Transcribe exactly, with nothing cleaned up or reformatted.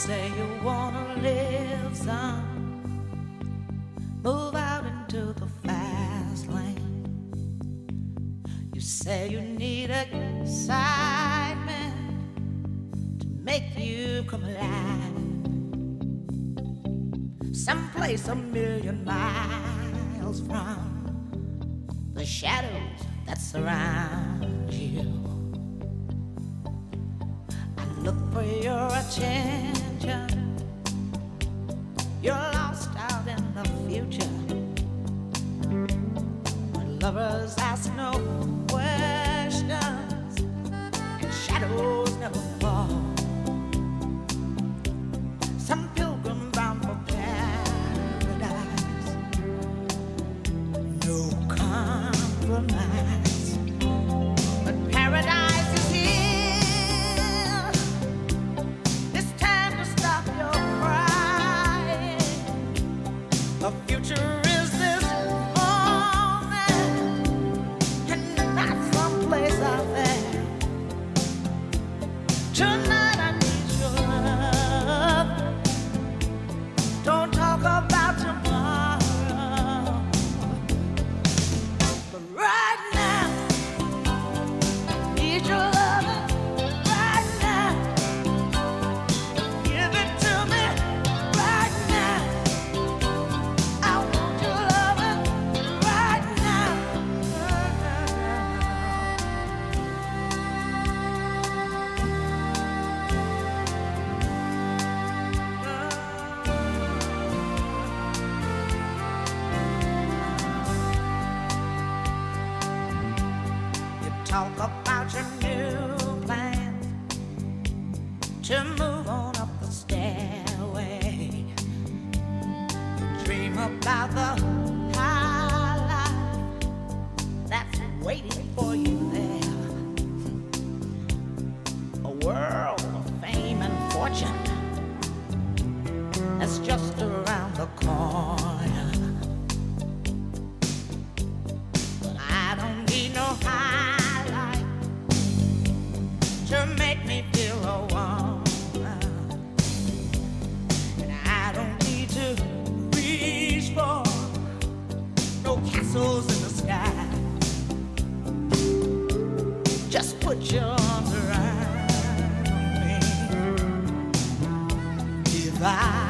say you wanna live some, move out into the fast lane. You say you need excitement to make you come alive. Someplace a million miles from the shadows that surround you. I look for your attention. You're lost out in the future, where lovers ask no questions and shadows never fall. Some pilgrim bound for paradise, no compromise, but paradise is here. It's time to stop your crying. The future is this moment, and not someplace out there. Tonight I need your love. Don't talk about tomorrow, but right now I need your love. Right now, give it to me. Right now, I want your love. Right now. You talk about your new plans to move on up the stairway. You dream about the high life that's waiting for you there. A world of fame and fortune that's just around the corner. But I don't need no high life to make me feel a woman. And I don't need to reach for no castles in the sky. Just put your arms around me. If I